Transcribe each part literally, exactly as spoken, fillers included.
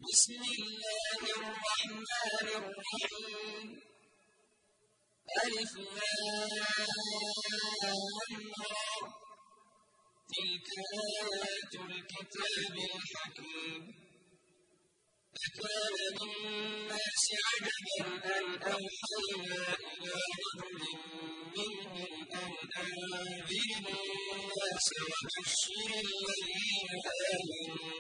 بسم الله الرحمن الرحيم ألف لام را تلك آيات الكتاب الحكيم أكان للناس عجبا أن أوحينا إلى رجل منهم أن أنذر الناس وبشر الذين آمنوا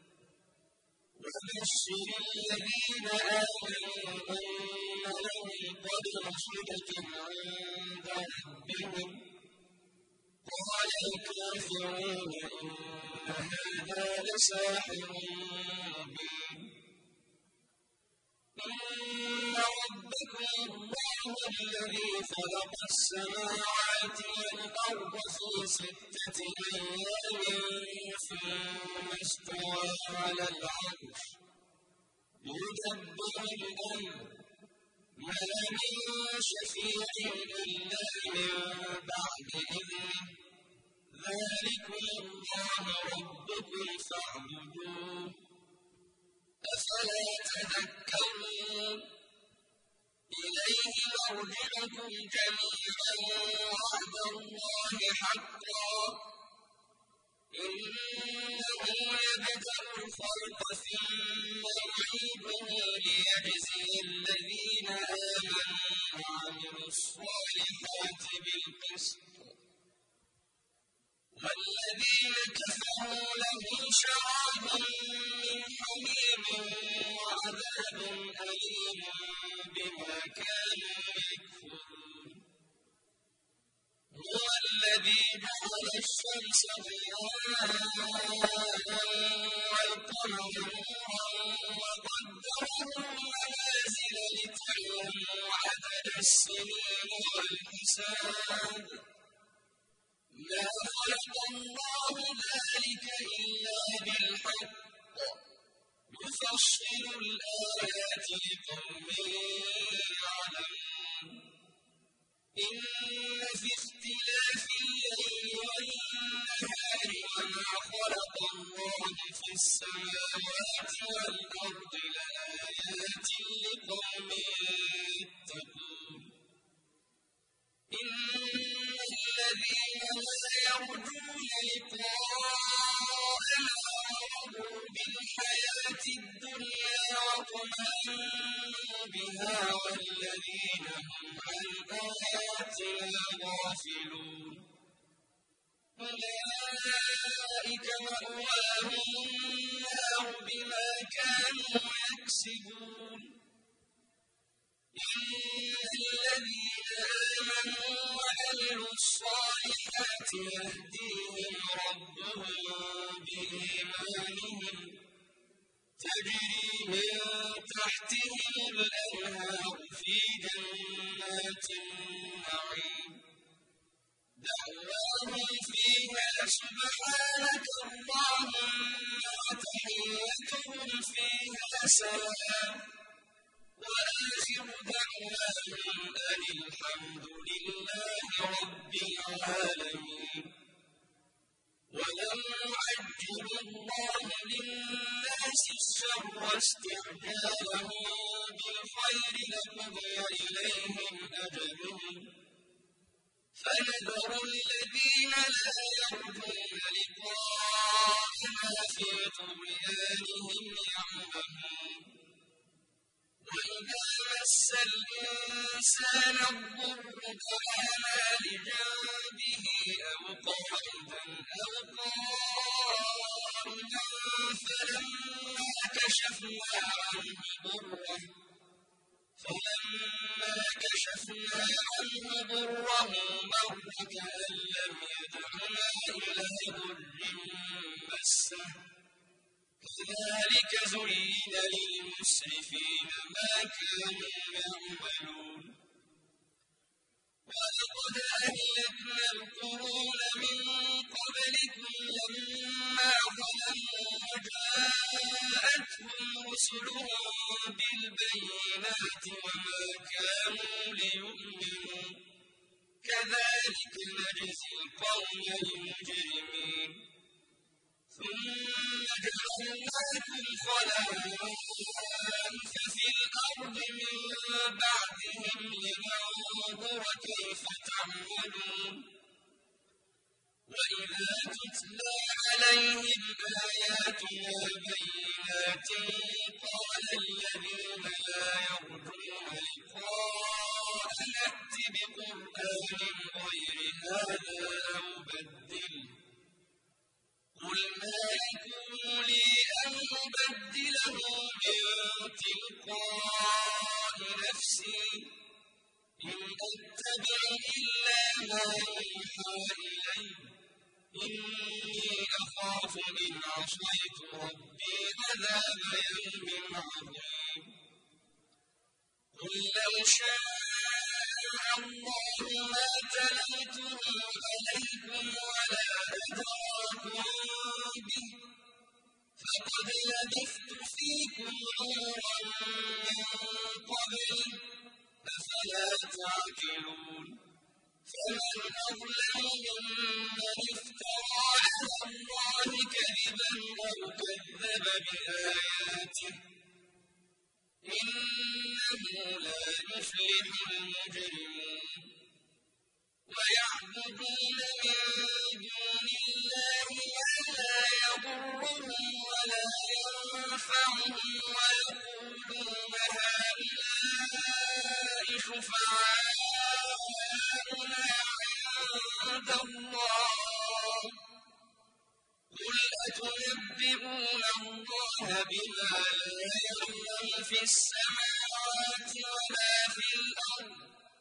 وبشر الذين آمنوا أن لهم قدم صدق عند ربهم قال الكافرون إن هذا لساحر مبين إن ربكم الله الذي خلق السماوات والأرض في ستة أيام ثم استوى على العرش يدبر الأمر ما من شفيع إلا من بعد إذنه ذلكم الله ربكم فاعبدوه أفلا تذكرون إليه مرجعكم جميعا وعد الله حقا إنه يبدأ الخلق ثم يعيده ليجزي الذين آمنوا وعملوا الصالحات بالقسط والذين كفروا لهم شراب من حميم وعذاب أليم بما كانوا يكفرون هو الذي جعل الشمس ضياء والقمر نورا وقدره منازل لتعلموا عدد السنين والحساب ما خلق الله ذلك إلا بالحق يفصل الآيات لقوم يعلمون إن في اختلاف الليل والنهار وما خلق الله في السماوات والأرض لآيات لقوم يتقون إن الذين لا يرجون لقاءنا ورضوا بالحياة الدنيا واطمأنوا بها والذين هم عن آياتنا غافلون أولئك مأواهم النار بما كانوا يكسبون إن الذين آمنوا وعملوا الصالحات يهديهم ربهم بإيمانهم تجري من تحتهم الأنهار في جنات النعيم دعواهم فيها سبحانك اللهم وتحيتهم فيها سلام وآخر دعواهم أن الحمد لله رب العالمين ولو يعجل الله للناس الشر استعجالهم بالخير لقضي إليهم أجلهم فنذر الذين لا يرجون لقاءنا في طغيانهم يعمهون وإذا مس الإنسان الضر دعانا لجنبه أو قاعدا أو قائما فلما كشفنا عنه ضره فلما كشفنا عنه ضره مر كأن لم يدعنا إلى ضر مسه كذلك زين للمسرفين ما كانوا يعملون ولقد أهلكنا القرون من قبلكم لما ظلموا وجاءتهم رسلهم بالبينات وما كانوا ليؤمنوا كذلك نجزي القوم المجرمين ثم جعلنا وجعلناكم خلائف في الأرض من بعدهم لننظر كيف تعملون وإذا تتلى عليهم آياتنا بينات قال الذين لا يرجون لقاءنا ائت بقرآن غير هذا أو بدله قل ما يكون لي أن أبدله من تلقاء نفسي إن أتبع إلا ما يوحى إلي إني أخاف إن عصيت ربي عذاب يوم عظيم قل لو شاء الله ما تلوته عليكم ولا أدراكم به فقد لبثت فيكم عمرا من قبله أفلا تعقلون فمن أظلم ممن افترى على الله كذبا أو كذب بآياته إنه لا يفلح المجرمون ويعبدون من دون الله ما لا يضرهم ولا ينفعهم ويقولون هؤلاء شفعاؤنا عند الله قل أتنبئون الله بما لا يعلم في السماوات ولا في الأرض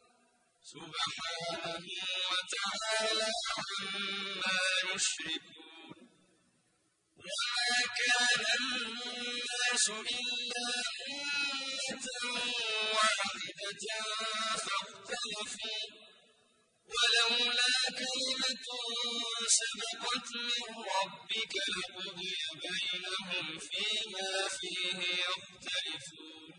سبحانه وتعالى عما يشركون وما كان الناس إلا أمة واحدة فاختلفوا ولولا كلمة سبقت من ربك لقضي بينهم فيما فيه يختلفون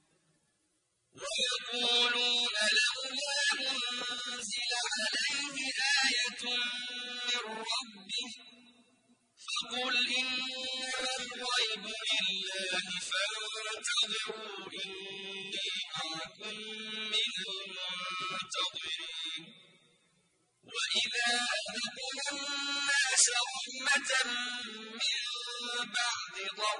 ويقولون لولا أنزل عليه آية من ربه فقل إنما الغيب لله فانتظروا إني معكم من المنتظرين وإذا أذقنا الناس رحمة من بعد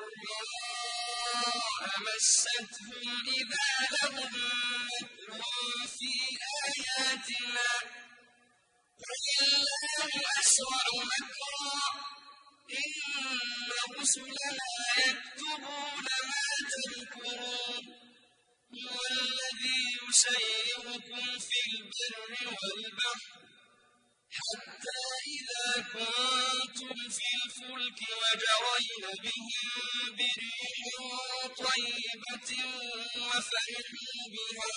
ضراء مستهم إذا لهم مكر في آياتنا قل الله أسرع مكرا إن رسلنا يكتبون ما تمكرون هو الذي يسيركم في البر والبحر حتى إذا كنتم في الفلك وجرين بهم بريح طيبة وفرحوا بها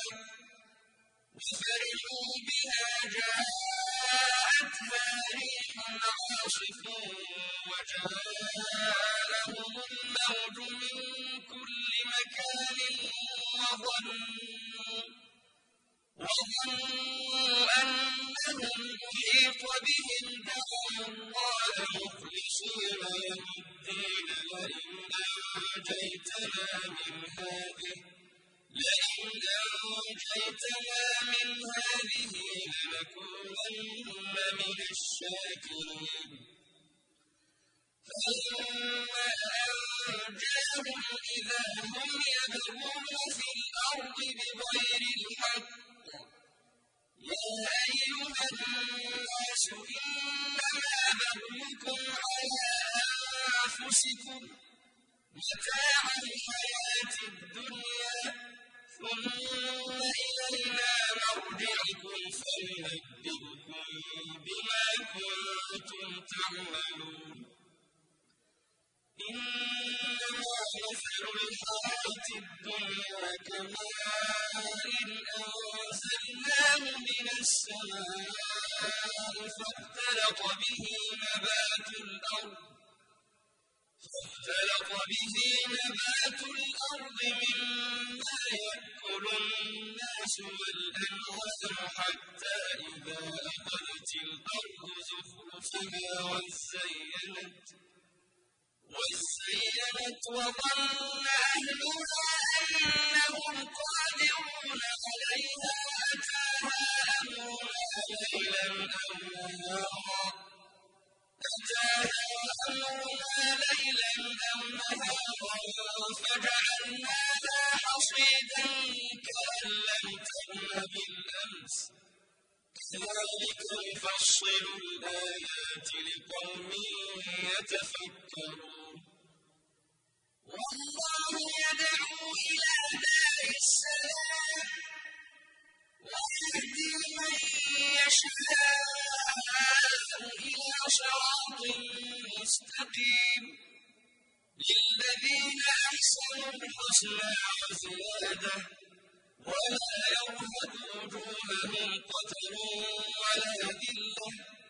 وفرحوا بها جاءتها ريح عاصف وجاءهم الموج من كل مكان وظنوا وظنوا أنهم أحيط بهم دعوا الله مخلصين له الدين لئن أنجيتنا من هذه لئن أنجيتنا من هذه لنكونن من الشاكرين فلما أنجاهم إذا هم يبغون في الأرض بغير الحق يا أيها الناس إنما بغيكم على أنفسكم متاع الحياة الدنيا ثم إلينا مرجعكم فننبئكم بما كنتم تعملون إنما مثل الحياة الدنيا كماء أنزلناه من السماء فاختلط به نبات الأرض فاختلط به نبات الأرض مما يأكل الناس والأنعام حتى إذا أخذت الأرض زخرفها وزينت وزينت وظن أهلها أنهم قادرون عليها أتاها أمرنا ليلا أو نهارا أتاها أمرنا ليلا أو نهارا فجعلناها حصيدا كأن لم تغن بالأمس كذلك نفصل الآيات لقوم يتفكرون والله يدعو إلى دار السلام ويهدي من يشاء إلى صراط مستقيم للذين أحسنوا الحسنى وزيادة ولا يرهق وجوههم قتر ولا ذلة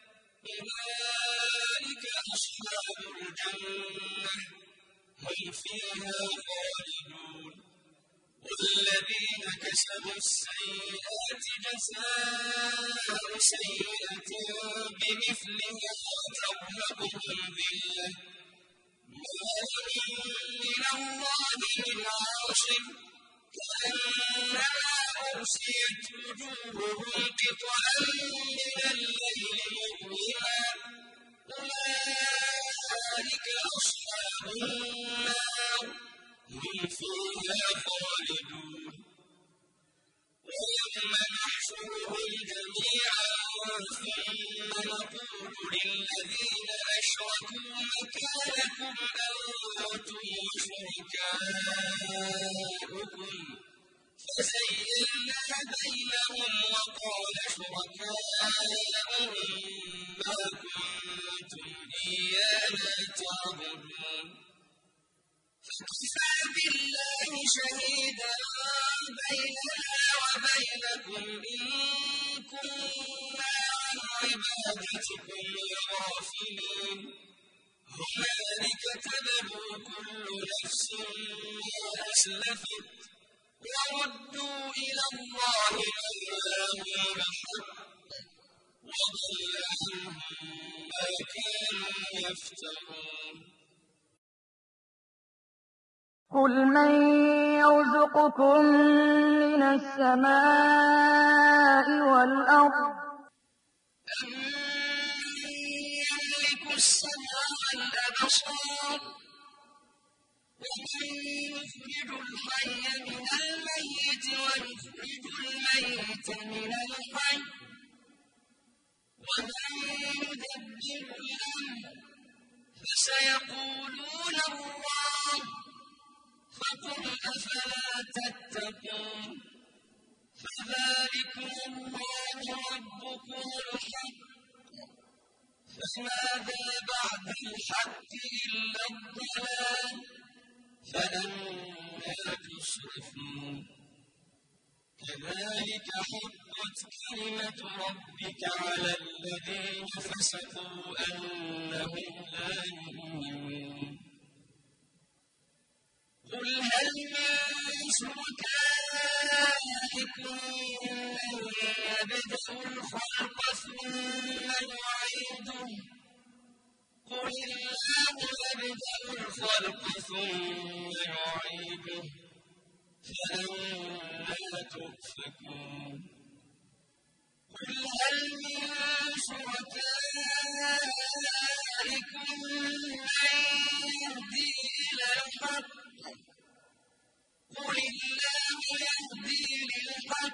أولئك أصحاب الجنة هم فيها خالدون والذين كسبوا السيئات جزاء سيئة بمثلها وترهقهم ذلة ما لهم من الله من عاصم كأنما أغشيت وجوههم قطعا من الليل مظلما أولئك أصحاب النار هم فيها خالدون ويوم نحشرهم جميعا ثم نقول للذين أشركوا مكانكم أنتم وشركاؤكم فزينا بينهم وقال شركاؤهم ما كنتم إيانا تعبدون فكفى بالله شهيدا بيننا وبينكم إن كنا عن عبادتكم لغافلين هنالك تبلو كل نفس ما أسلفت وردوا إلى الله مولاهم الحق وضل عنهم ما كانوا يفترون قل من يرزقكم من السماء والأرض أمن يملك السمع والأبصار ومن يخرج الحي من الميت ويخرج الميت من الحي ومن يدبر الأمر فسيقولون الله فقل أفلا تتقون فذلكم الله ربكم الحق فماذا بعد الحق إلا الضلال فأنى تصرفون كذلك حقت كلمة ربك على الذين فسقوا أنهم لا يؤمنون قل هل من شركائكم من يبدأ الخلق ثم يعيده قل الله يبدأ الخلق ثم يعيده فأنى تؤفكون قل هل من شركائكم من يهدي إلى الحق قل الله يهدي للحق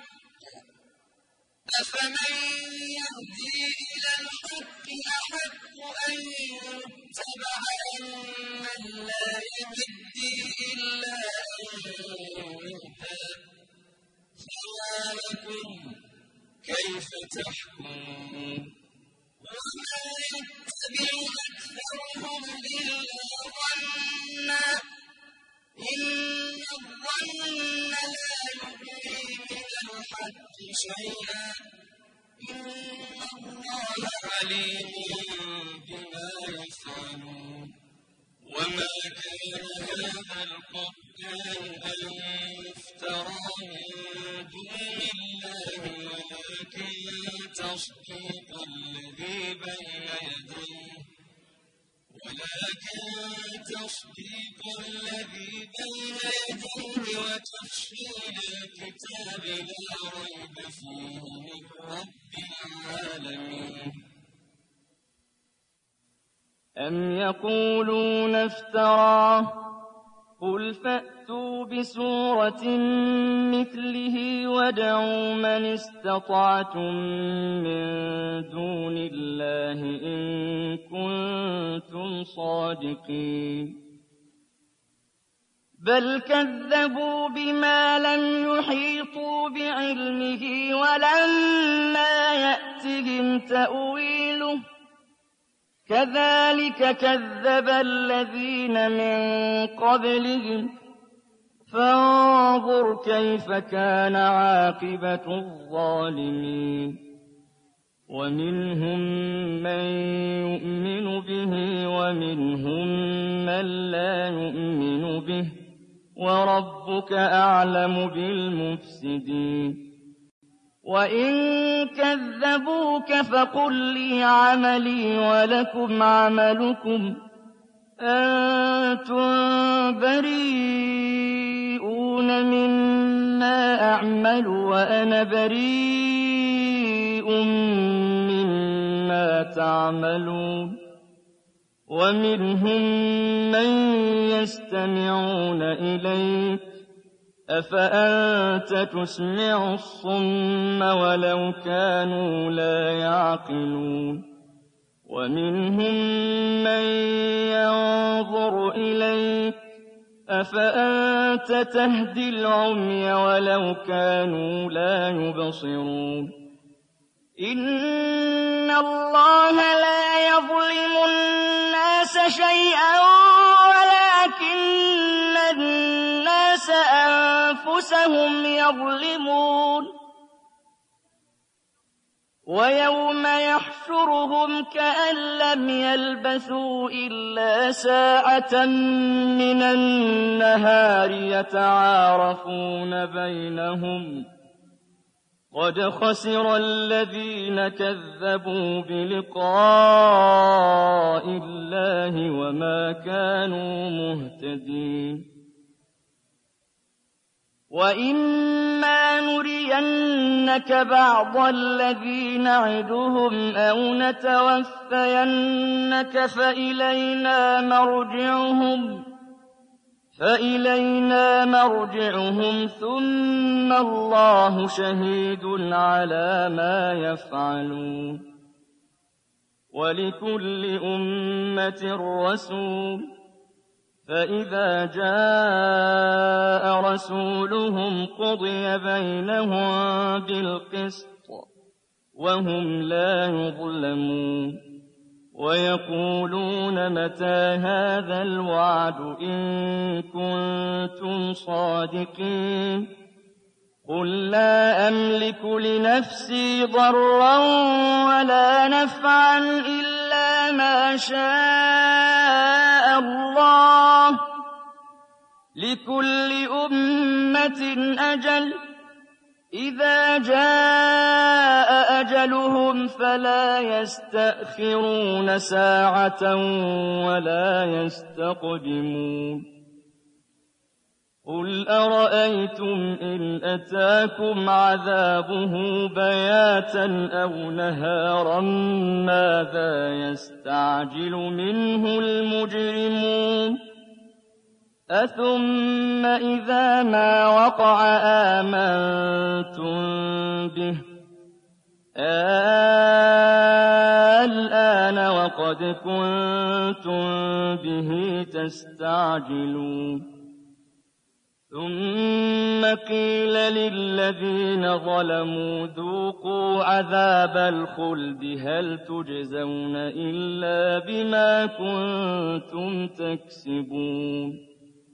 أفمن يهدي إلى الحق أحق أن يتبع أمن لا يهدي إلا أن يهدى فما لكم كيف تحكمون وما يتبع أكثرهم إلا ظنا إن الظن لا يغني من الحق شيئا إن الله عليم بما يفعلون وما كان هذا القرآن أن يفترى من دون الله ولكن تصديق الذي بين يديه ولكن تصديق الذي بين يديه وتفصيل الكتاب لا ريب فيه من رب العالمين. أم يقولون افتراه قل فأتوا بسورة مثله وادعوا من استطعتم من دون الله إن كنتم صادقين. بل كذبوا بما لم يحيطوا بعلمه ولما يأتهم تأويله كذلك كذب الذين من قبلهم فانظر كيف كان عاقبة الظالمين. ومنهم من يؤمن به ومنهم من لا يؤمن به وربك أعلم بالمفسدين. وإن كذبوك فقل لي عملي ولكم عملكم أنتم بريئون مما أعمل وأنا بريء مما تعملون. ومنهم من يستمعون إليك أفأنت تسمع الصم ولو كانوا لا يعقلون. ومنهم من ينظر إليك أفأنت تهدي العمي ولو كانوا لا يبصرون. إن الله لا يظلم الناس شيئا ولكن الناس أنفسهم يظلمون. ويوم يحشرهم كأن لم يلبثوا إلا ساعة من النهار يتعارفون بينهم قد خسر الذين كذبوا بلقاء الله وما كانوا مهتدين. وإما نرينك بعض الذي نعدهم أو نتوفينك فإلينا مرجعهم فإلينا مرجعهم ثم الله شهيد على ما يفعلون. ولكل أمة رسول فإذا جاء رسولهم قضي بينهم بالقسط وهم لا يظلمون. ويقولون متى هذا الوعد إن كنتم صادقين. قل لا أملك لنفسي ضرا ولا نفعا إلا ما شاء الله لكل أمة أجل إذا جاء أجلهم فلا يستأخرون ساعة ولا يستقدمون. قل أرأيتم إن أتاكم عذابه بياتا أو نهارا ماذا يستعجل منه المجرمون. أثم إذا ما وقع آمنتم به الآن وقد كنتم به تستعجلون. ثم قيل للذين ظلموا ذوقوا عذاب الخلد هل تجزون إلا بما كنتم تكسبون.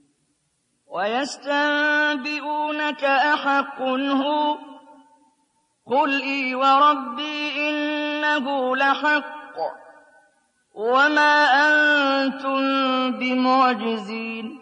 ويستنبئونك أحق هو قل إي وربي إنه لحق وما أنتم بمعجزين.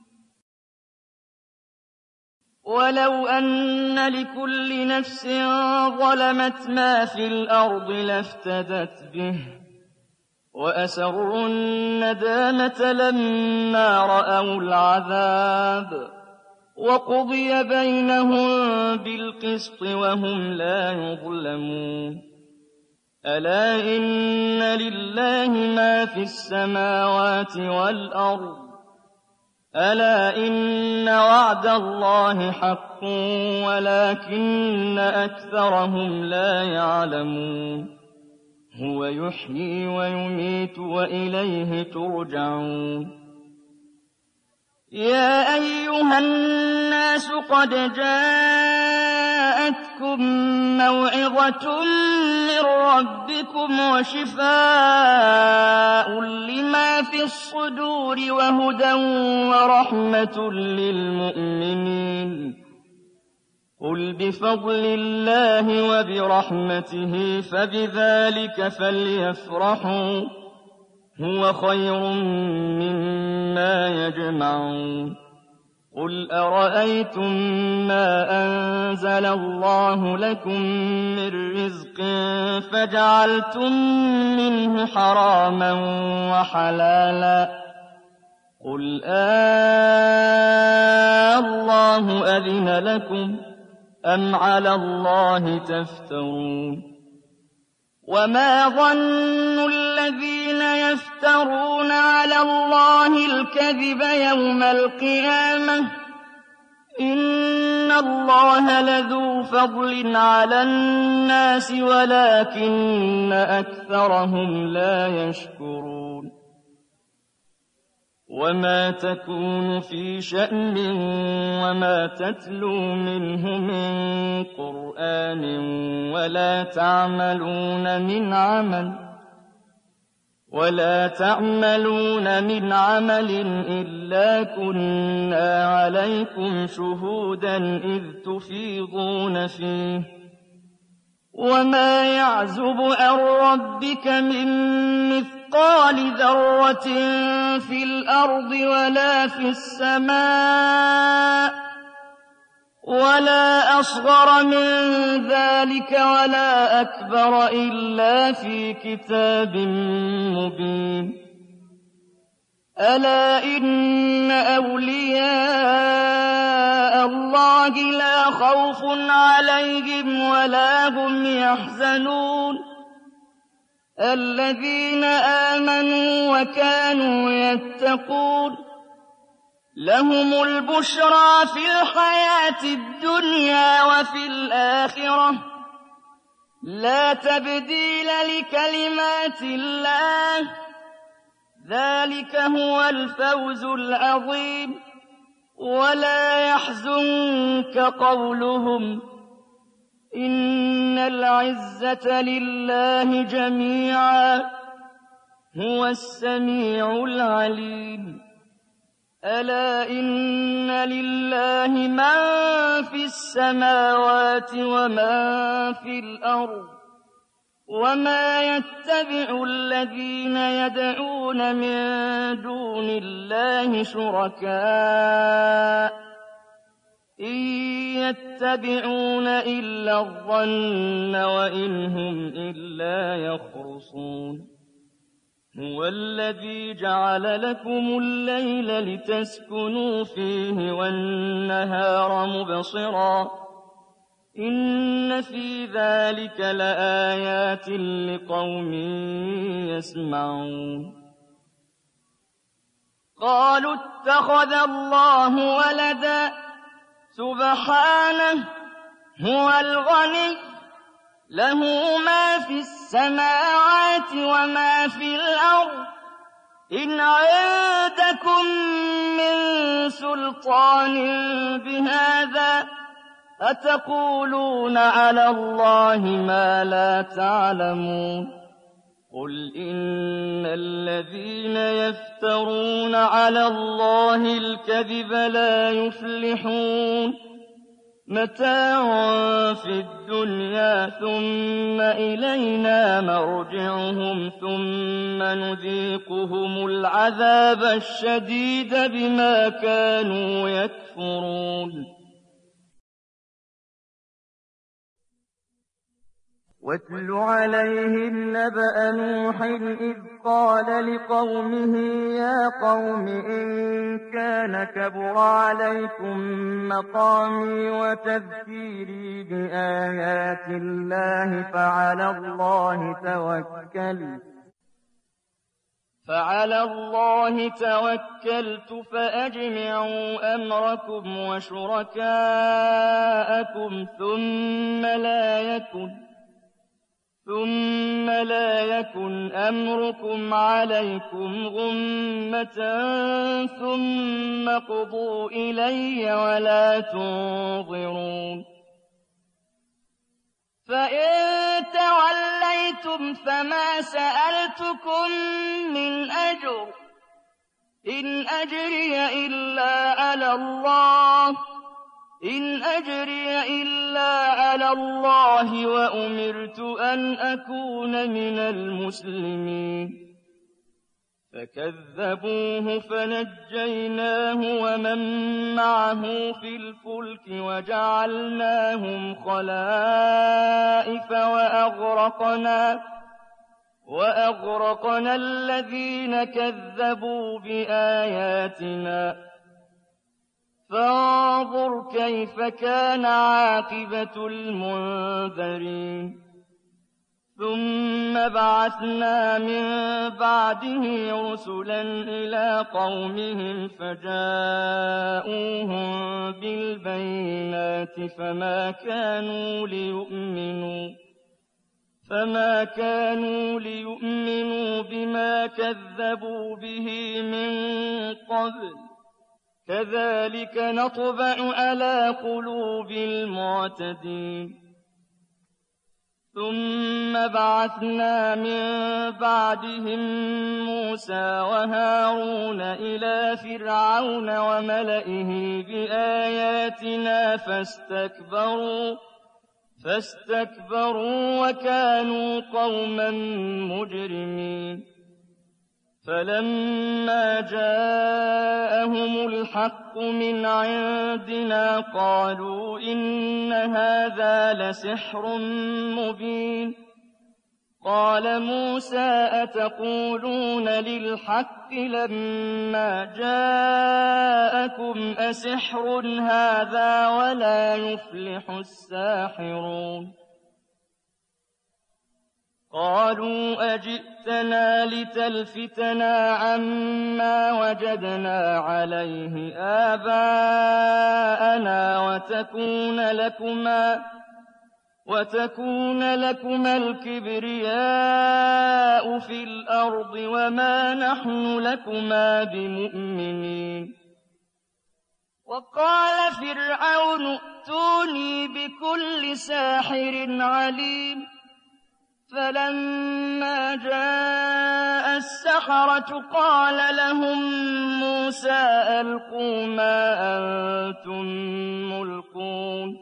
ولو أن لكل نفس ظلمت ما في الأرض لافتدت به وأسروا الندامة لما رأوا العذاب وقضي بينهم بالقسط وهم لا يظلمون ألا إن لله ما في السماوات والأرض ألا إن وعد الله حق ولكن أكثرهم لا يعلمون هو يحيي ويميت وإليه ترجعون يا أيها الناس قد جاءتكم موعظة من ربكم وشفاء لما في الصدور وهدى ورحمة للمؤمنين قل بفضل الله وبرحمته فبذلك فليفرحوا هو خير مما يجمعون قل أرأيتم ما أنزل الله لكم من رزق فجعلتم منه حراما وحلالا قل آه الله أذن لكم أم على الله تفترون وما ظن الذين يفترون على الله الكذب يوم القيامة إن الله لذو فضل على الناس ولكن أكثرهم لا يشكرون وما تكون في شأن وما تتلو منه من قرآن ولا تعملون من عمل ولا تعملون من عمل إلا كنا عليكم شهودا إذ تفيضون فيه وما يعزب عن ربك من مثقال ذرة في الأرض ولا في السماء ولا أصغر من ذلك ولا أكبر إلا في كتاب مبين ألا إن أولياء الله لا خوف عليهم ولا هم يحزنون الذين آمنوا وكانوا يتقون لهم البشرى في الحياة الدنيا وفي الآخرة لا تبديل لكلمات الله ذلك هو الفوز العظيم ولا يحزنك قولهم إن العزة لله جميعا هو السميع العليم ألا إن لله من في السماوات ومن في الأرض وما يتبع الذين يدعون من دون الله شركاء إن يتبعون إلا الظن وإن هم إلا يخرصون هو الذي جعل لكم الليل لتسكنوا فيه والنهار مبصرا إن في ذلك لآيات لقوم يسمعون قالوا اتخذ الله ولدا سبحانه هو الغني له ما في السماوات وما في الأرض إن عندكم من سلطان بهذا أتقولون على الله ما لا تعلمون قل إن الذين يفترون على الله الكذب لا يفلحون متاع في الدنيا ثم إلينا مرجعهم ثم نذيقهم العذاب الشديد بما كانوا يكفرون واتل عليهم نبأ نوح إذ قال لقومه يا قوم إن كان كبر عليكم مقامي وتذكيري بآيات الله فعلى الله توكلت فعلى الله توكلت فأجمعوا أمركم وشركاءكم ثم لا يكن ثم لا يكن أمركم عليكم غمة ثم قضوا إلي ولا تنظرون فإن توليتم فما سألتكم من أجر إن أجري إلا على الله إن أجري إلا على الله وأمرت أن أكون من المسلمين فكذبوه فنجيناه ومن معه في الفلك وجعلناهم خلائف وأغرقنا وأغرقنا الذين كذبوا بآياتنا فانظر كيف كان عاقبة المنذرين ثم بعثنا من بعده رسلا إلى قومهم فجاءوهم بالبينات فما كانوا ليؤمنوا فما كانوا ليؤمنوا بما كذبوا به من قبل كذلك نطبع على قلوب المعتدين ثم بعثنا من بعدهم موسى وهارون إلى فرعون وملئه بآياتنا فاستكبروا فاستكبروا وكانوا قوما مجرمين فلما جاءهم الحق من عندنا قالوا إن هذا لسحر مبين قال موسى أتقولون للحق لما جاءكم أسحر هذا ولا يفلح الساحرون قالوا أجئتنا لتلفتنا عما وجدنا عليه آباءنا وتكون لكما وتكون لكما الكبرياء في الأرض وما نحن لكما بمؤمنين وقال فرعون ائتوني بكل ساحر عليم فلما جاء السحرة قال لهم موسى ألقوا ما أنتم ملقون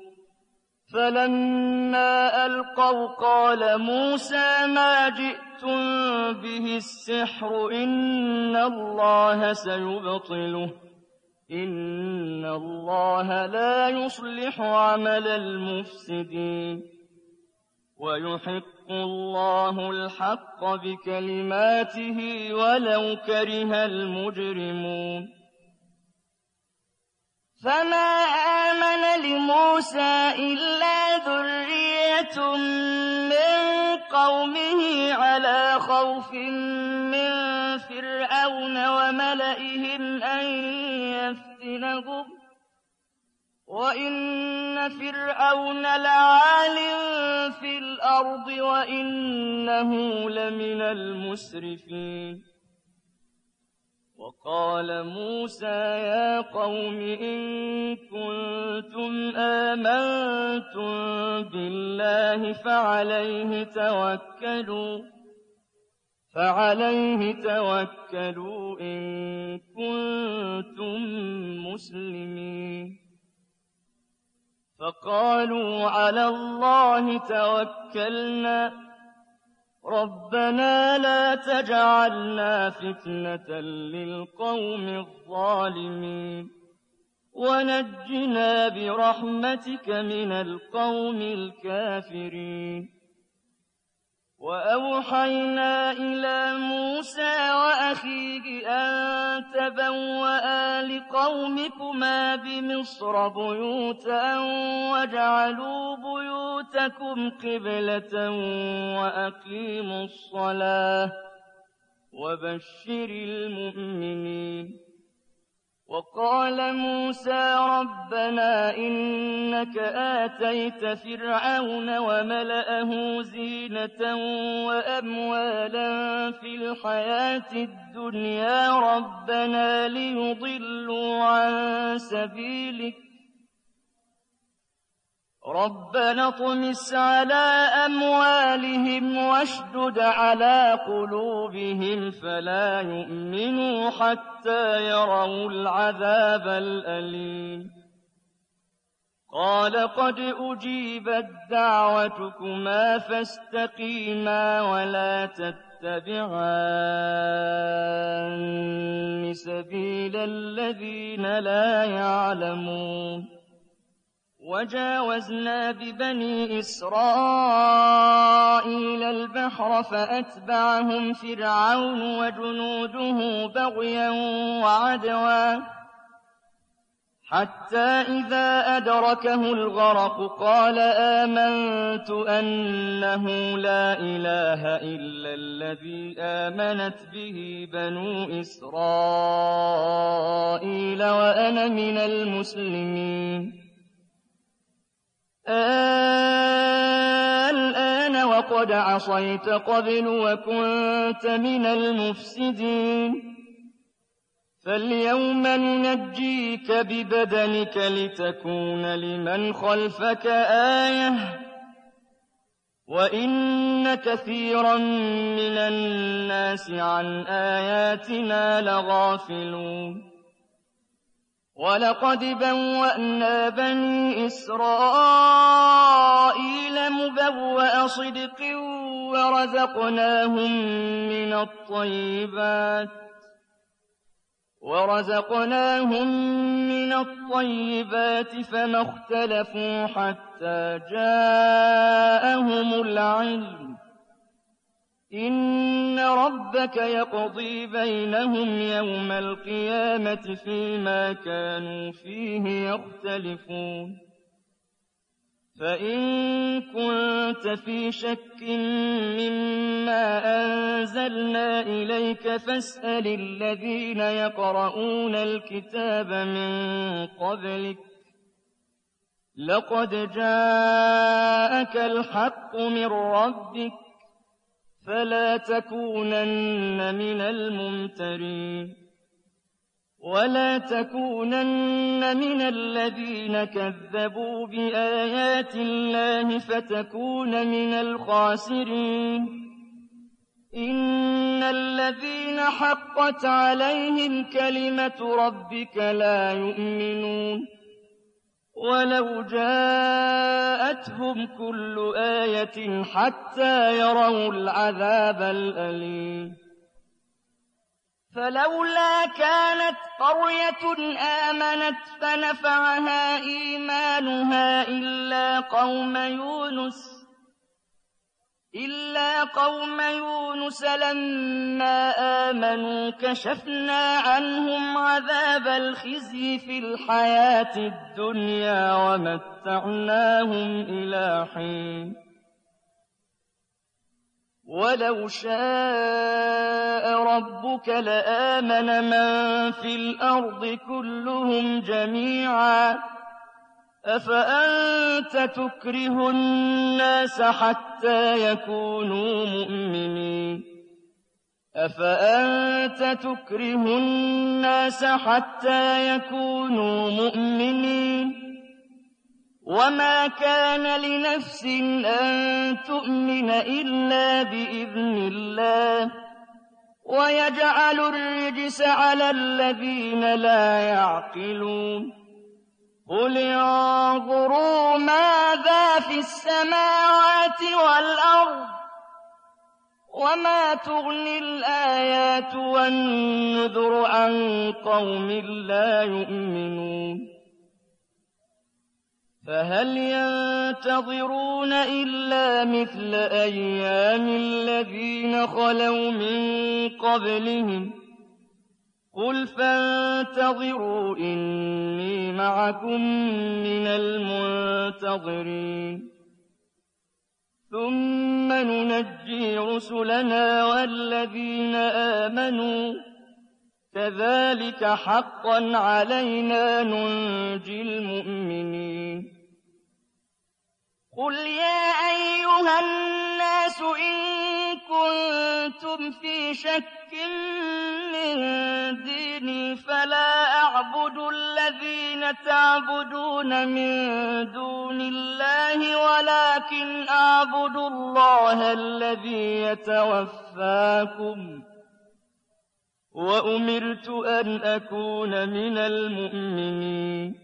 فلما ألقوا قال موسى ما جئتم به السحر إن الله سيبطله إن الله لا يصلح عمل المفسدين ويحق الله الحق بكلماته ولو كره المجرمون فما آمن لموسى إلا ذرية من قومه على خوف من فرعون وملئهم أن يفتنهم وإن فرعون لعال في الأرض وإنه لمن المسرفين وقال موسى يا قوم إن كنتم آمنتم بالله فعليه توكلوا فعليه توكلوا إن كنتم مسلمين فقالوا على الله توكلنا ربنا لا تجعلنا فتنة للقوم الظالمين ونجنا برحمتك من القوم الكافرين وأوحينا إلى موسى وأخيه أن تبوأ لقومكما بمصر بيوتا واجعلوا بيوتكم قبلة وأقيموا الصلاة وبشر المؤمنين. وقال موسى ربنا إنك آتيت فرعون وملأه زينة وأموالا في الحياة الدنيا ربنا ليضلوا عن سبيلك ربنا اطمس على أموالهم واشدد على قلوبهم فلا يؤمنوا حتى يروا العذاب الأليم. قال قد أجيبت دعوتكما فاستقيما ولا تتبعان سبيل الذين لا يعلمون. وجاوزنا ببني إسرائيل البحر فأتبعهم فرعون وجنوده بغيا وعدوا حتى إذا أدركه الغرق قال آمنت أنه لا إله إلا الذي آمنت به بنو إسرائيل وأنا من المسلمين. الآن وقد عصيت قبل وكنت من المفسدين فاليوم ننجيك ببدنك لتكون لمن خلفك آية وإن كثيرا من الناس عن آياتنا لغافلون. ولقد بوأنا بني إسرائيل مبوأ صدق ورزقناهم من الطيبات ورزقناهم من الطيبات فما اختلفوا حتى جاءهم العلم. إن ربك يقضي بينهم يوم القيامة فيما كانوا فيه يختلفون. فإن كنت في شك مما أنزلنا إليك فاسأل الذين يقرؤون الكتاب من قبلك لقد جاءك الحق من ربك فلا تكونن من الممترين. ولا تكونن من الذين كذبوا بآيات الله فتكون من الخاسرين. إن الذين حقت عليهم كلمة ربك لا يؤمنون ولو جاءتهم كل آية حتى يروا العذاب الأليم. فلولا كانت قرية آمنت فنفعها إيمانها إلا قوم يونس إلا قوم يونس لما آمنوا كشفنا عنهم عذاب الخزي في الحياة الدنيا ومتعناهم إلى حين. ولو شاء ربك لآمن من في الأرض كلهم جميعا أفأنت تكره الناس حتى يكونوا مؤمنين أفأنت تكره الناس حتى يكونوا مؤمنين وما كان لنفس أن تؤمن إلا بإذن الله ويجعل الرجس على الذين لا يعقلون. قل انظروا ماذا في السماوات والأرض وما تغني الآيات والنذر عن قوم لا يؤمنون. فهل ينتظرون إلا مثل أيام الذين خلوا من قبلهم قل فانتظروا إني معكم من المنتظرين ثم ننجي رسلنا والذين آمنوا كذلك حقا علينا ننجي المؤمنين قل يا أيها الناس إن كنتم في شك من ديني فلا أعبد الذين تعبدون من دون الله ولكن أعبد الله الذي يتوفاكم وأمرت أن أكون من المؤمنين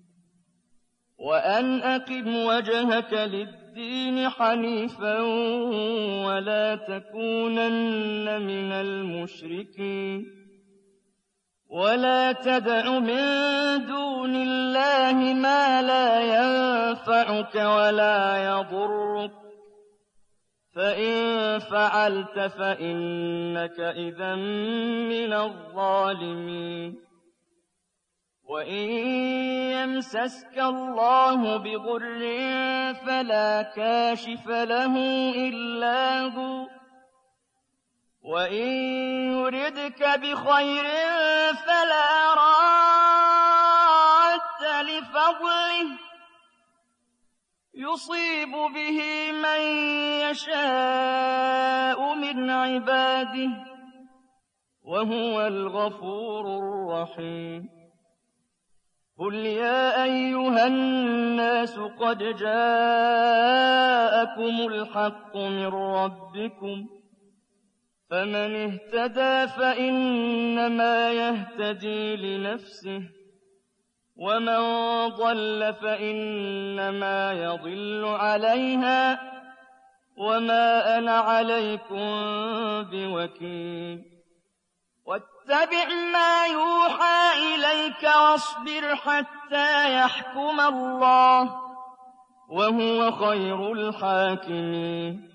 وأن أقم وجهك للدين حنيفا ولا تكونن من المشركين ولا تدع من دون الله ما لا ينفعك ولا يضرك فإن فعلت فإنك إذا من الظالمين وإن يمسسك الله بضر فلا كاشف له إلا هو وإن يردك بخير فلا راد لفضله يصيب به من يشاء من عباده وهو الغفور الرحيم قل يا أيها الناس قد جاءكم الحق من ربكم فمن اهتدى فإنما يهتدي لنفسه ومن ضل فإنما يضل عليها وما أنا عليكم بوكيل واتبع ما يوحى إليك واصبر حتى يحكم الله وهو خير الحاكمين